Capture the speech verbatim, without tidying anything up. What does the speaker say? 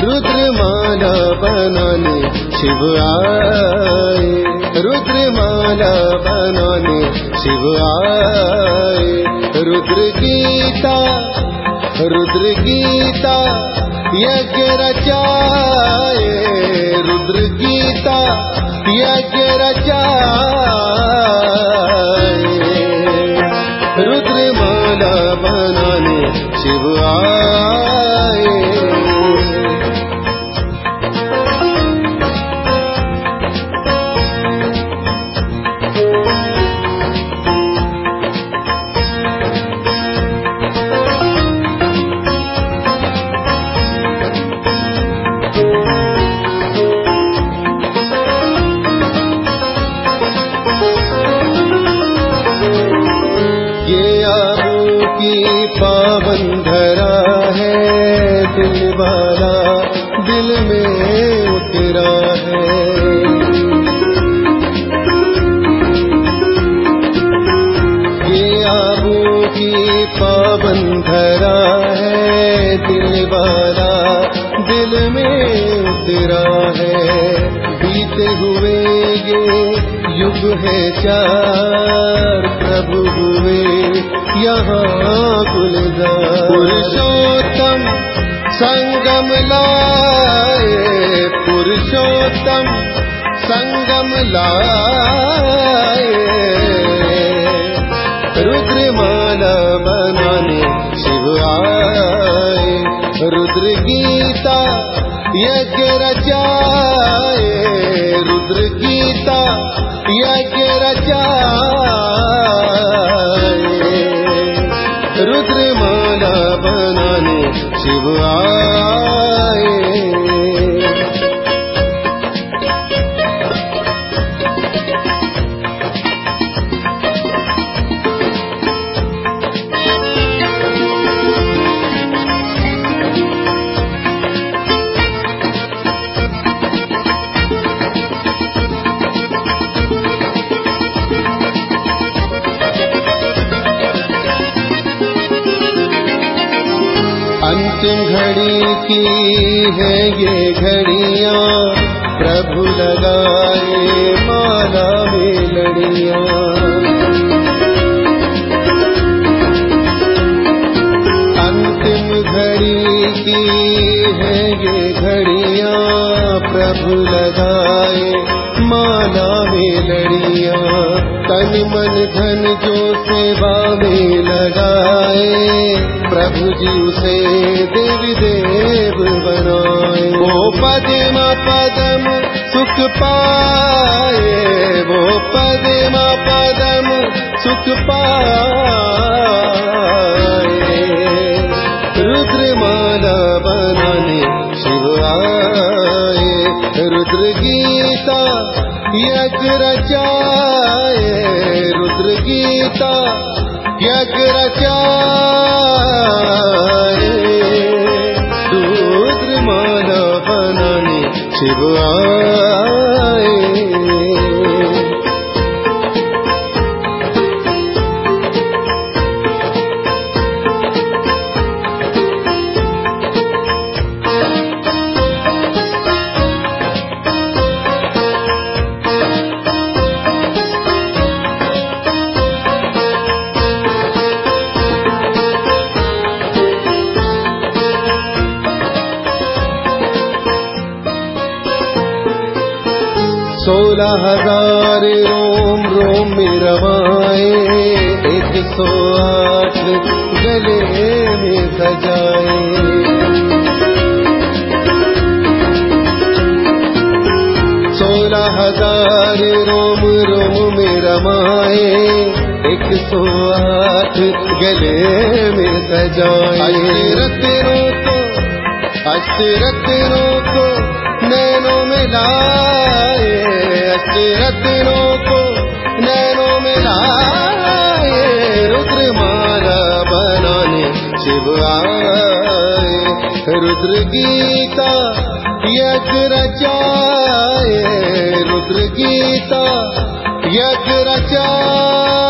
रुद्रमाला बनाने शिव आए, रुद्रमाला बनाने शिव आए। रुद्र गीता रुद्र गीता यज्ञ रचाए, रुद्र गीता यज्ञ रचाए। रुद्रमाला बनाने शिव आए। पावन धरा है दिल वाला, दिल में उतरा है। ये आबू की पावन धरा है दिल वाला, दिल में उतरा है। बीते हुए ये युग है चार, प्रभु हुए यहाँ गुलजार। पुरुषोत्तम संगम लाए, पुरुषोत्तम संगम लाए। रुद्रमाला बनाने शिव आए, रुद्र गीता यज्ञ रचाए, रुद्र गीता यज्ञ रचाए। रुद्रमाला बनाने शिव आए। अंतिम घड़ी की है ये घड़ियां, प्रभु लगाए माला में लड़ियां। अंतिम घड़ी की है ये घड़ियां, प्रभु लगाए माला में लड़ियां। तन मन धन जो सेवा में लगाए, प्रभु जी उसे देवी देव बनाए। वो पद्म पदम सुख पाए, वो पद्म पदम सुख पाए। रुद्रमाला बनाने शिव आए, रुद्र गीता यज्ञ रचाए, रुद्र गीता यज्ञ रचाए। रुद्रमाला बनाने शिव आए। सोलह हजार रोम रोम में रमाए, एक सौ आठ गले में सजाए। सोलह हजार रोम रोम में रमाए, एक सौ आठ गले में सजाए। अष्टरत्नों को अष्टरत्नों को नैनों में लाए, अष्टरत्नों को नैनों में लाए। रुद्रमाला बनाने शिव आए, रुद्र गीता यज्ञ रचाए, रुद्र गीता यज्ञ रचाए।